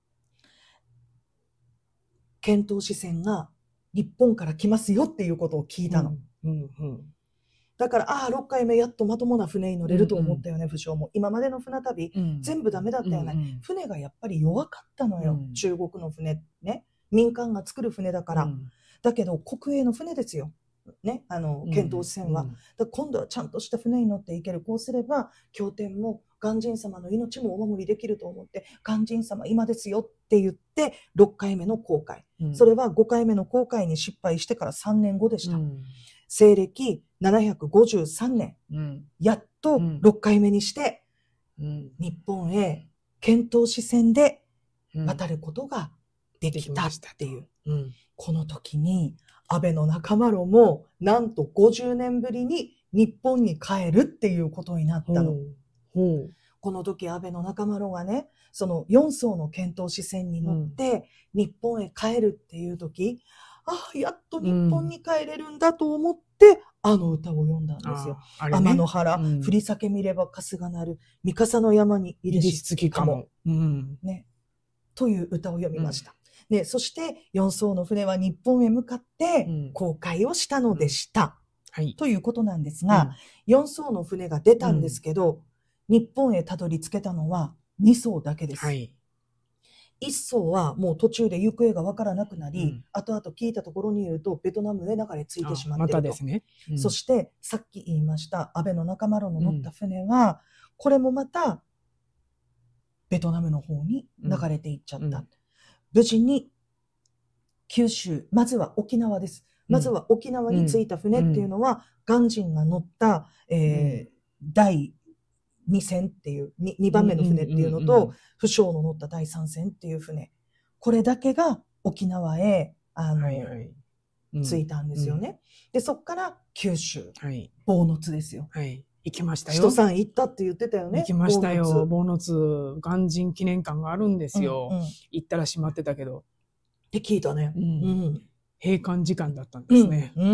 遣唐使船が日本から来ますよっていうことを聞いたの。うんうんうんだから、ああ、ろっかいめやっとまともな船に乗れると思ったよね、うんうん、不将も。今までの船旅、うん、全部ダメだったよね、うんうん。船がやっぱり弱かったのよ、うん、中国の船ね。民間が作る船だから。うん、だけど、国営の船ですよ。ね、あの、遣唐使船は。うんうん、だ今度はちゃんとした船に乗っていける。こうすれば、経典も、鑑真様の命もお守りできると思って、鑑真様今ですよって言って、ろっかいめの航海。うん、それはごかいめの航海に失敗してからさんねんごでした。うん西暦ななひゃくごじゅうさんねん、うん、やっとろっかいめにして、うん、日本へ遣唐使船で渡ることができたっていう。うん、この時に安倍の中丸もなんとごじゅうねんぶりに日本に帰るっていうことになったの。ほうほうこの時安倍の中丸がね、そのよんそうの遣唐使船に乗って日本へ帰るっていう時、ああ、やっと日本に帰れるんだと思って、うん、あの歌を読んだんですよ。あね、天の原、うん、降り酒見れば春日なる、三笠の山に入れしつきかも。うん、ね。という歌を読みました。うん、ね、そして、四艘の船は日本へ向かって、航海をしたのでした。うんはい、ということなんですが、うん、四艘の船が出たんですけど、うん、日本へたどり着けたのは二艘だけです。はい一艘はもう途中で行方がわからなくなり、うん、後々聞いたところによるとベトナムへ流れ着いてしまっていると。またですね。うん、そしてさっき言いました安倍の中丸の乗った船は、うん、これもまたベトナムの方に流れていっちゃった。うん、無事に九州、まずは沖縄です。まずは沖縄に着いた船っていうのは、鑑真が乗った、えー、第にせんっていう 2, にばんめの船っていうのと、不将の乗っただいさんせんっていう船。これだけが沖縄へ、あの、はいはいうん、着いたんですよね。うん、で、そっから九州、はい、坊津ですよ。はい。行きましたよ。人さん行ったって言ってたよね。行きましたよ。坊津、鑑真記念館があるんですよ。うんうん、行ったら閉まってたけど。って聞いたね。うんうん、閉館時間だったんですね。うんうんうん、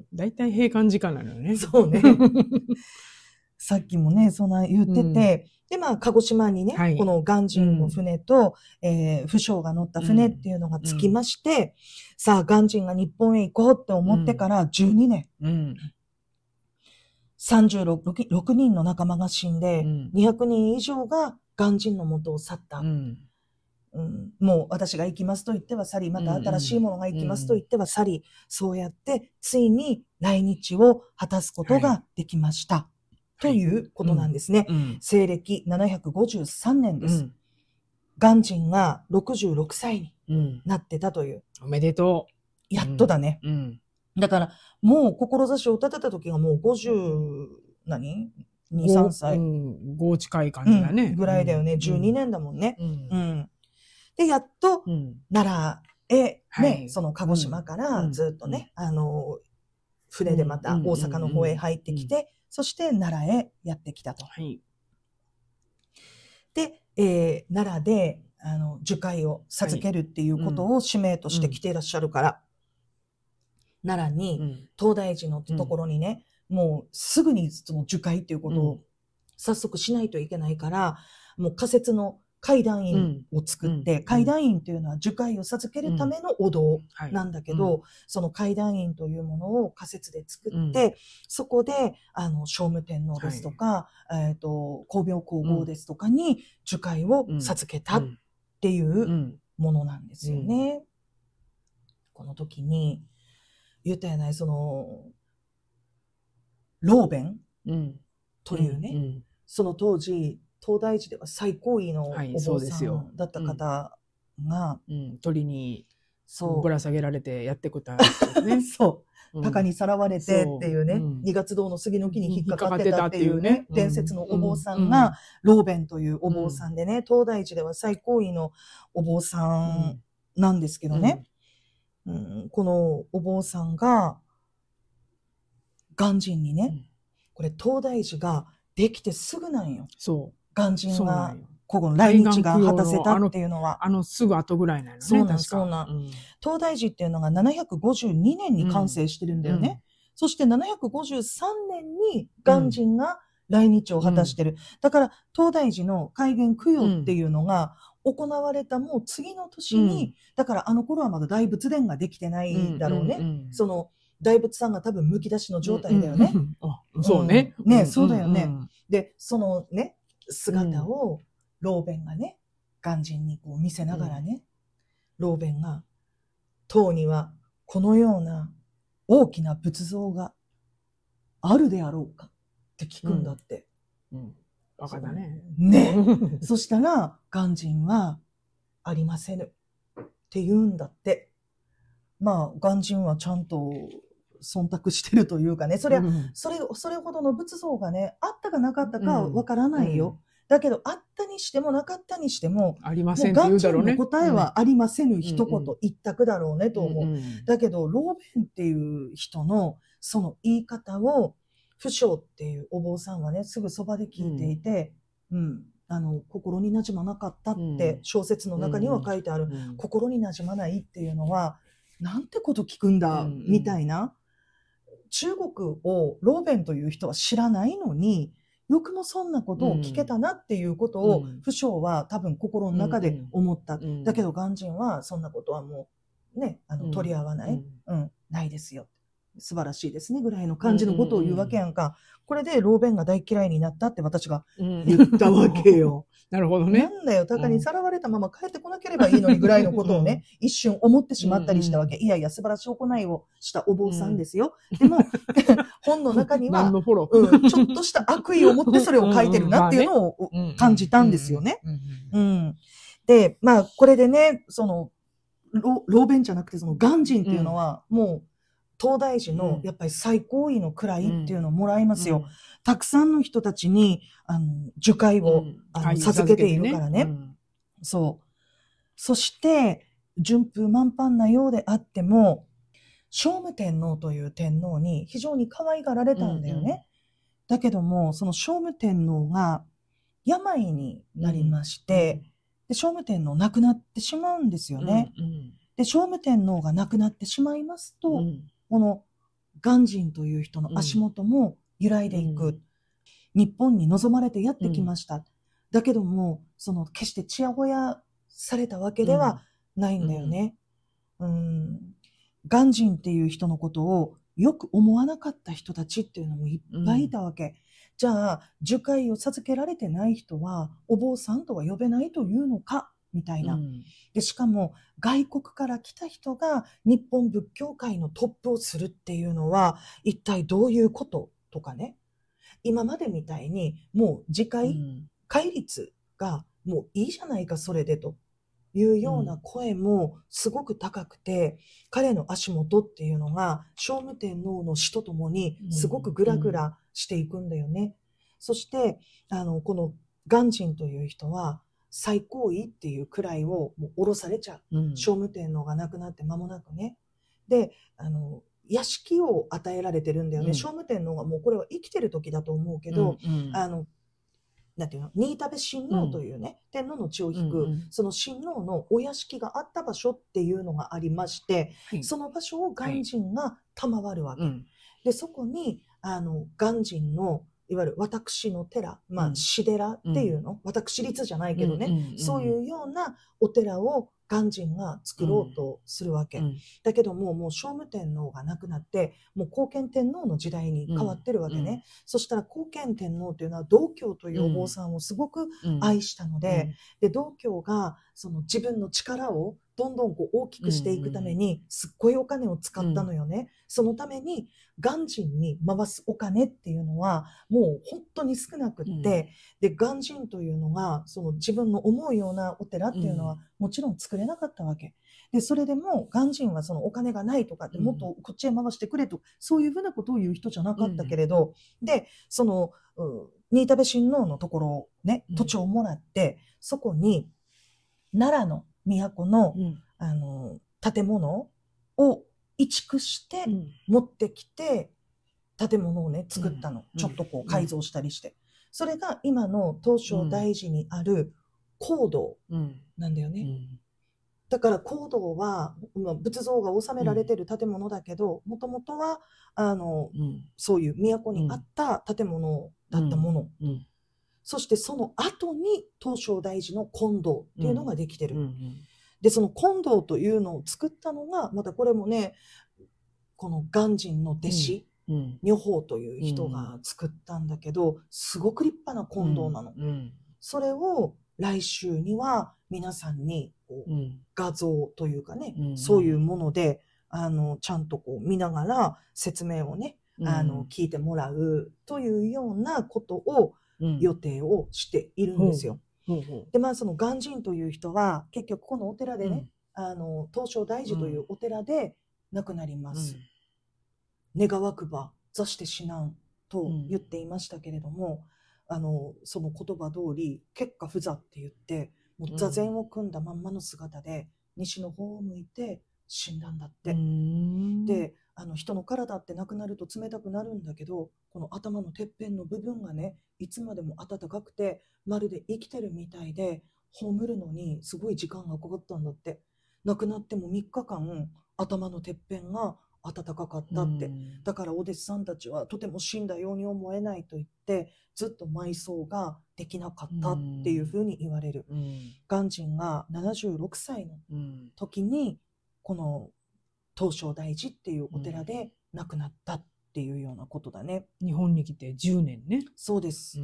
だいたい閉館時間なのよね。そうね。さっきもね、そんな言ってて、うん、で、まあ、鹿児島にね、はい、この鑑真の船と、うん、えー、不将が乗った船っていうのがつきまして、うん、さあ、鑑真が日本へ行こうって思ってからじゅうにねん。うん、さんじゅうろくにんの仲間が死んで、うん、にひゃくにん以上が鑑真の元を去った。うんうん、もう私が行きますと言っては去り、また新しいものが行きますと言っては去り、うんうん、そうやってついに来日を果たすことができました。はいということなんですね。はいうん、西暦ななひゃくごじゅうさんねんです、うん。 鑑真がろくじゅうろくさいになってたという。 うん、おめでとう。 やっとだね。 うんうん、 だから、もう志を立てた時がもうごじゅう、何 ?に、さんさい。うん、 ご近い感じだね。 うん、ぐらいだよね。じゅうにねんだもんね。うん。うん、で、やっと、奈良へ、ね、はい、その鹿児島からずっとね、うん、あの、船でまた大阪の方へ入ってきて、うんうんうん、そして奈良へやってきたと。はい、で、えー、奈良で、あの、樹海を授けるっていうことを使命として来ていらっしゃるから、うん、奈良に、東大寺のところにね、うん、もうすぐにその樹海っていうことを早速しないといけないから、もう仮設の階段院を作って、うん、階段院というのは樹海を授けるためのお堂なんだけど、うんはい、その階段院というものを仮設で作って、うん、そこで、あの、聖武天皇ですとか、はい、えっと、光明皇后ですとかに樹海を授けたっていうものなんですよね。うん、この時に、言ったやない、その、老弁というね、うんうん、その当時、東大寺では最高位のお坊さんだった方が、 はいうんうん、鳥にぶら下げられてやってくた、ね。 そう。鷹にさらわれてっていうね、うん、二月堂の杉の木に引っかかってたっていうね、伝説のお坊さんが、老弁というお坊さんでね、東大寺では最高位のお坊さんなんですけどね、うん、このお坊さんが、鑑真にね、これ東大寺ができてすぐなんよ。そう。鑑真が、ここの来日が果たせたっていうのは。 あの、あのすぐ後ぐらいなのね。 そうなん、そうなん、うん。東大寺っていうのがななひゃくごじゅうにねんに完成してるんだよね。うん、そしてななひゃくごじゅうさんねんに鑑真が来日を果たしてる。うん、だから、東大寺の開元供養っていうのが行われたもう次の年に、うん、だからあの頃はまだ大仏殿ができてないだろうね。うんうんうん、その、大仏さんが多分剥き出しの状態だよね。うんうん、そうね。 うん、ね、そうだよね。うんうん、で、そのね、姿を、老弁がね、鑑真にこう見せながらね、うん、老弁が、唐にはこのような大きな仏像があるであろうかって聞くんだって。 うん。うん、バカだね。 ね。そしたら、鑑真は、ありませぬって言うんだって。まあ、鑑真はちゃんと忖度してるというかね、それは、うん、それ、それほどの仏像がね、あったかなかったかはわからないよ。うんうん、だけど、あったにしてもなかったにしても、 ありませんって言うだろうね。 もう鑑真の答えはありませぬ一言、うん、一択だろうねと思う。うんうん、だけど、老弁っていう人のその言い方を、不詳っていうお坊さんはね、すぐそばで聞いていて、うん、うんあの、心に馴染まなかったって小説の中には書いてある、うんうん、心に馴染まないっていうのは、なんてこと聞くんだ、うんうん、みたいな。中国を老弁という人は知らないのに、よくもそんなことを聞けたなっていうことを、うん、不詳は多分心の中で思った。うんうん、だけど鑑真はそんなことはもうね、あの、取り合わない、うん、うん、ないですよ。素晴らしいですねぐらいの感じのことを言うわけやんか。うんうんうん、これで老弁が大嫌いになったって私が言ったわけよ。 なるほどね。 なんだよ、鷹にさらわれたまま帰ってこなければいいのにぐらいのことをね、うん、一瞬思ってしまったりしたわけ。うんうん、いやいや、素晴らしい行いをしたお坊さんですよ。うん、でも、本の中には、うん、ちょっとした悪意を持ってそれを書いてるなっていうのを感じたんですよね。で、まあ、これでね、その、老弁じゃなくて、その、鑑真っていうのは、もう、東大寺のやっぱり最高位の位っていうのをもらいますよ。うんうん、たくさんの人たちに、あの、樹海を、うん、あの授けているからね。うん、そう。そして、順風満帆なようであっても、聖武天皇という天皇に非常に可愛がられたんだよね。うんうん、だけども、その聖武天皇が病になりまして、うん、で聖武天皇亡くなってしまうんですよね。うんうん、で、聖武天皇が亡くなってしまいますと、うんこの鑑真という人の足元も揺らいでいく。うん、日本に望まれてやってきました。うん、だけども、その決してちやほやされたわけではないんだよね。うん、鑑真っていう人のことをよく思わなかった人たちっていうのもいっぱいいたわけ。うん、じゃあ、樹海を授けられてない人はお坊さんとは呼べないというのかみたいな、うん。で、しかも外国から来た人が日本仏教界のトップをするっていうのは一体どういうこととかね。今までみたいにもう次回、うん、戒律がもういいじゃないか、それでというような声もすごく高くて、うん、彼の足元っていうのが、聖武天皇の死とともにすごくグラグラしていくんだよね。うんうん、そして、あの、この鑑真という人は、最高位っていう位をもう下ろされちゃう。うん、聖武天皇が亡くなって間もなくね。で、あの、屋敷を与えられてるんだよね。うん、聖武天皇がもうこれは生きてる時だと思うけど、うんうん、あの、なんていうの、新田部親王というね、うん、天皇の血を引く、うんうん、その親王のお屋敷があった場所っていうのがありまして、はい、その場所を鑑真が賜るわけ。はい、で、そこに、あの、鑑真の、いわゆる私の寺、まあ、私寺っていうの、うん、私立じゃないけどね、うんうんうん、そういうようなお寺を鑑真が作ろうとするわけ。うん、だけども、もう聖武天皇が亡くなって、もう後見天皇の時代に変わってるわけね。うんうん、そしたら後見天皇というのは道教というお坊さんをすごく愛したので、うんうん、で、道教がその自分の力をどんどんこう大きくしていくために、すっごいお金を使ったのよね。うん、そのために、鑑真に回すお金っていうのは、もう本当に少なくって、うん、で、鑑真というのが、その自分の思うようなお寺っていうのは、もちろん作れなかったわけ。で、それでも、鑑真はそのお金がないとかって、もっとこっちへ回してくれと、そういうふうなことを言う人じゃなかったけれど、うん、で、その、新田部親王のところをね、土地をもらって、そこに、奈良の都の、うん、あの、建物を移築して持ってきて、建物をね、作ったの。うん、ちょっとこう改造したりして。うん、それが今の東照大寺にある講堂なんだよね。うんうん、だから講堂は、まあ、仏像が収められてる建物だけど、もともとは、あの、うん、そういう都にあった建物だったもの。うんうん、そしてその後に東照大寺の金堂っていうのができてる。うんうんうん、で、その金堂というのを作ったのが、またこれもね、この鑑真の弟子、うんうん、女法という人が作ったんだけど、すごく立派な金堂なの。うんうん、それを来週には皆さんにこう、うん、画像というかね、うんうん、そういうもので、あの、ちゃんとこう見ながら説明をね、あの、聞いてもらうというようなことを予定をしているんですよ。うんうん、で、まあその鑑真という人は結局このお寺でね、うん、あの、東照大寺というお寺で亡くなります。うん、願わくば座して死なんと言っていましたけれども、うん、あの、その言葉通り、結果不座って言って、もう座禅を組んだまんまの姿で、西の方を向いて死んだんだって。うん、で、あの人の体って亡くなると冷たくなるんだけど、この頭のてっぺんの部分がね、いつまでも暖かくて、まるで生きてるみたいで、葬るのにすごい時間がかかったんだって。亡くなってもみっかかん、頭のてっぺんが暖かかったって。だからお弟子さんたちはとても死んだように思えないと言って、ずっと埋葬ができなかったっていうふうに言われる。鑑真がななじゅうろくさいの時に、この東照大寺っていうお寺で亡くなったっていうようなことだね。 日本に来てじゅうねんね。 そうです。うん、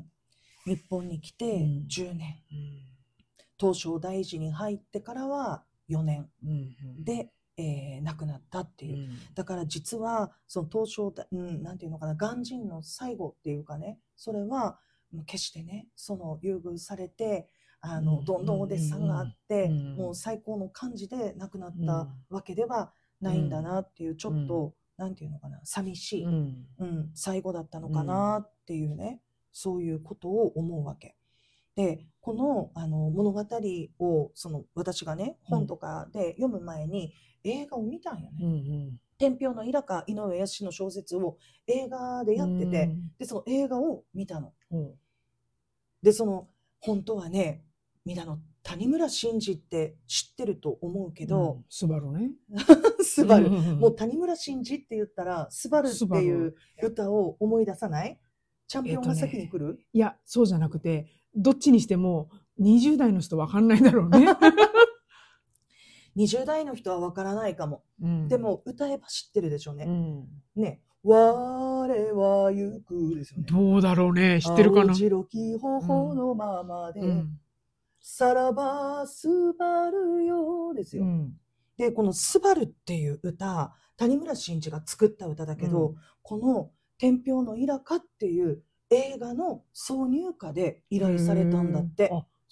日本に来てじゅうねん。うん、東照大寺に入ってからはよねんで、えー、亡くなったっていう。うん、だから実は、その東照大、うん、なんていうのかな、鑑真の最後っていうかね、それは決してね、その優遇されて、あの、うん、どんどんお弟子さんがあって、うん、もう最高の感じで亡くなったわけではないんだなっていう、ちょっと、うん、なんていうのかな、寂しい、うんうん、最後だったのかなっていうね、そういうことを思うわけ。で、この、あの物語を、その私がね、本とかで読む前に映画を見たんよね。うんうん、天平のイラカ井上康の小説を映画でやってて、うん、で、その映画を見たの。うん、で、その、本当はね、みんなの谷村新司って知ってると思うけど、 うん、スバルね。 スバル。もう谷村新司って言ったら、スバルっていう歌を思い出さない？チャンピオンが先に来る？ えっとね、いや、そうじゃなくて、どっちにしてもにじゅう代の人わかんないだろうね。 にじゅう代の人はわからないかも。うん、でも、歌えば知ってるでしょうね。うん、ね。我は行くですよね。 どうだろうね。知ってるかな。 青白き頬のままで、うん、さらばスバルよですよ。うん、で、このスバルっていう歌、谷村新司が作った歌だけど、うん、この天平のイラカっていう映画の挿入歌で依頼されたんだって。あ、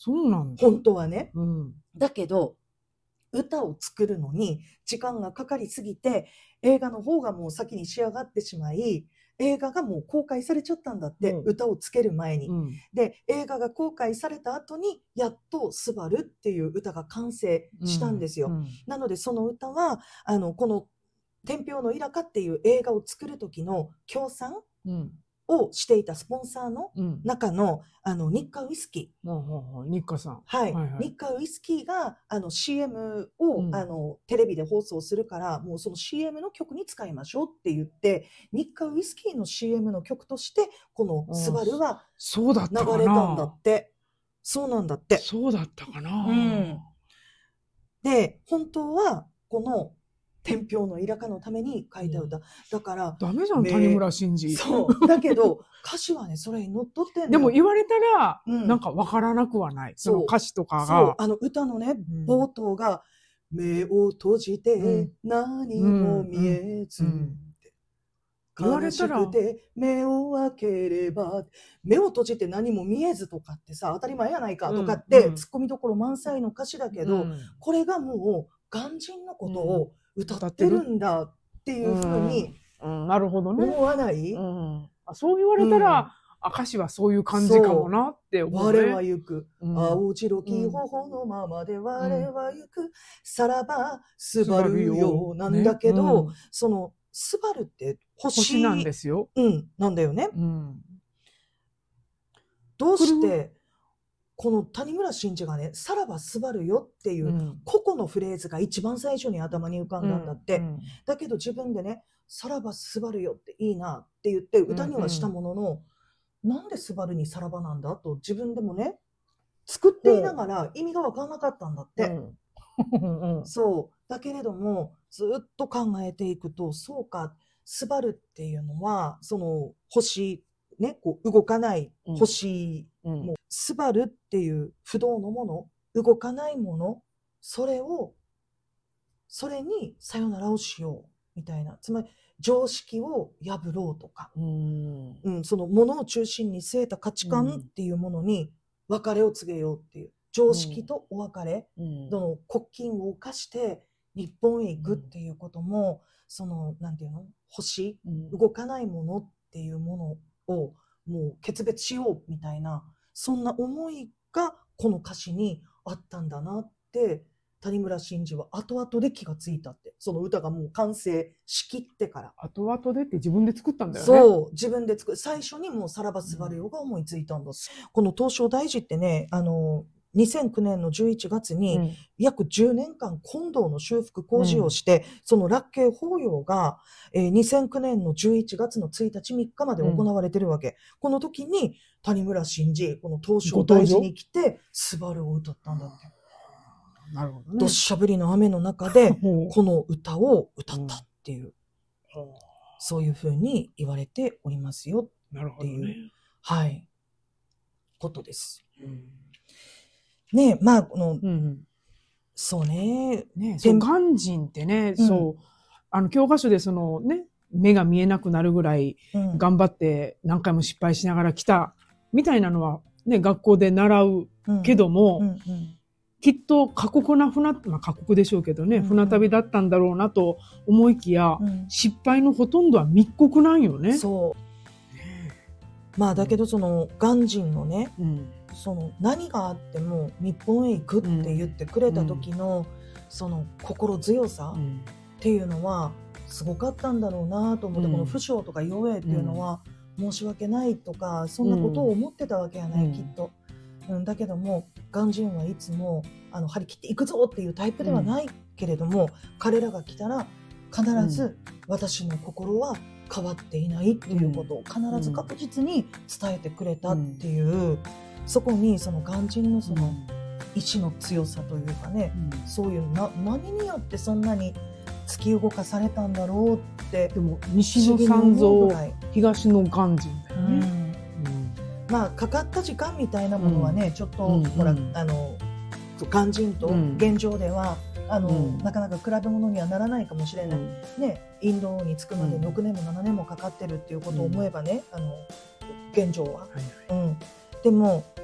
そうなんだ。 本当はね。 うん、 だけど、歌を作るのに時間がかかりすぎて、映画の方がもう先に仕上がってしまい、映画がもう公開されちゃったんだって、うん、歌をつける前に、うん。で、映画が公開された後に、やっとスバルっていう歌が完成したんですよ。うんうん、なので、その歌は、あの、この天平のイラカっていう映画を作る時の協賛、うんをしていたスポンサーの中の、うん、あの日課ウイスキー、 うん、日課さん、 はい、はいはい、日課ウイスキーがあの シーエム を、うん、あのテレビで放送するから、もうその シーエム の曲に使いましょうって言って、日課ウイスキーの シーエム の曲としてこのスバルは流れたんだって。そうなんだって。 そうだったかな。 うん、で本当はこの天平のイラカのために書いた歌。だから。 ダメじゃん、谷村新司。 そう。だけど、歌詞はね、それに乗っ取ってんの。 でも言われたら、うん、なんかわからなくはない。その歌詞とかが。そう。 あの歌のね、冒頭が、うん、目を閉じて何も見えず。うんうん、言われたら。悲しくて目を開ければ、目を閉じて何も見えずとかってさ、当たり前やないかとかって、うん、ツッコミどころ満載の歌詞だけど、うん、これがもう、肝心のことを、歌ってるんだっていうふうに思わない、 うんうん、あそう言われたら、うん、歌詞はそういう感じかもなって思う、ね、 我は行く、うん、青白き頬のままで我は行く、うん、さらばスバルよなんだけど、ねうん、そのスバルって星、 星なんですよ、 うん、なんだよね、うん、どうしてこの谷村新司がね、さらばスバルよっていう個々のフレーズが一番最初に頭に浮かんだんだって。うんうん、だけど自分でね、さらばスバルよっていいなって言って歌にはしたものの、うんうん、なんでスバルにさらばなんだと自分でもね、作っていながら意味がわからなかったんだって。うんうん、そう。だけれども、ずっと考えていくと、そうか、スバルっていうのは、その星、ね、こう動かない星、うんうん、もうスバルっていう不動のもの、動かないもの、それを、それにさよならをしようみたいな、つまり常識を破ろうとか、うんうん、そのものを中心に据えた価値観っていうものに別れを告げようっていう、常識とお別れ、うん、どの国旗を犯して日本へ行くっていうことも、そのなんていうの、星、うん、動かないものっていうものをもう決別しようみたいな、そんな思いがこの歌詞にあったんだなって谷村新司は後々で気がついたって。その歌がもう完成しきってから。 後々でって自分で作ったんだよね。 そう、自分で作る。最初にもうさらばスバルよが思いついたんだ。うん、この東照大寺ってね、あのにせんきゅうねんのじゅういちがつに約じゅうねんかん金堂の修復工事をして、うん、その楽慶法要が、えー、にせんきゅうねんのじゅういちがつのついたちみっかまで行われてるわけ。うん、この時に谷村新司、この東照大寺に来て、スバルを歌ったんだって。 なるほどね。 どっしゃぶりの雨の中で、この歌を歌ったっていう、うん、そういうふうに言われておりますよっていう、ね、はい、ことです。うんねえ、まあ、この、うん、そうね。 ねそう、鑑真ってね、うん、そう、あの、教科書でそのね、目が見えなくなるぐらい頑張って何回も失敗しながら来た、みたいなのはね、学校で習うけども、うんうんうん、きっと過酷な船、まあ過酷でしょうけどね、うんうん、船旅だったんだろうなと思いきや、うん、失敗のほとんどは密告なんよね。 そう。ね、まあ、だけどその、鑑真のね、うんその何があっても日本へ行くって言ってくれた時の、うん、その心強さっていうのはすごかったんだろうなと思って、うん、この不祥とか弱えっていうのは申し訳ないとかそんなことを思ってたわけやない、うん、きっと、うん、だけども鑑真はいつもあの張り切っていくぞっていうタイプではないけれども、うん、彼らが来たら必ず私の心は変わっていないっていうことを必ず確実に伝えてくれたっていう、うんそこにその鑑真のその意志の強さというかね、うん、そういうな何によってそんなに突き動かされたんだろうって。 でも西の三蔵東の鑑真だよね、うんうん、 まあかかった時間みたいなものはね、うん、ちょっと、うん、ほら、うん、あの鑑真と現状では、うん、あの、うん、なかなか比べ物にはならないかもしれない、うん、ね、インドに着くまでろくねんもななねんもかかってるっていうことを思えばね、うん、あの現状は、はいはい、うんでも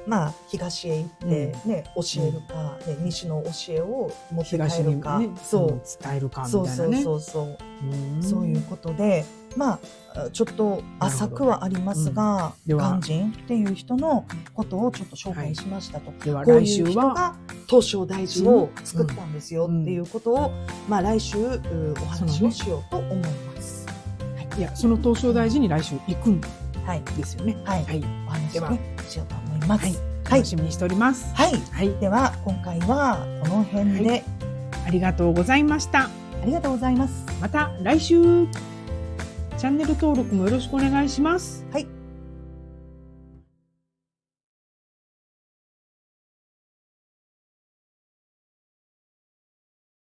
まあ、東へ行ってね、うん、教えるか、ね、西の教えを持って帰るか、 ね、そう、伝えるかみたいなね。 そうそうそうそう。うん、そういうことで、まあ、ちょっと浅くはありますが、うん、鑑真っていう人のことをちょっと紹介しましたと。はい、では来週はこういう人が東照大寺を作ったんですよっていうことを、うん、まあ来週お話をしようと思います。 はい、いや、その東照大寺に来週行くんですよね。 はい。はい、お話を、ね、しようと思います。はい。 楽しみにしております。 はい。はい。では、今回はこの辺で、はい、 ありがとうございました。 ありがとうございます。 また来週。チャンネル登録もよろしくお願いします。 はい。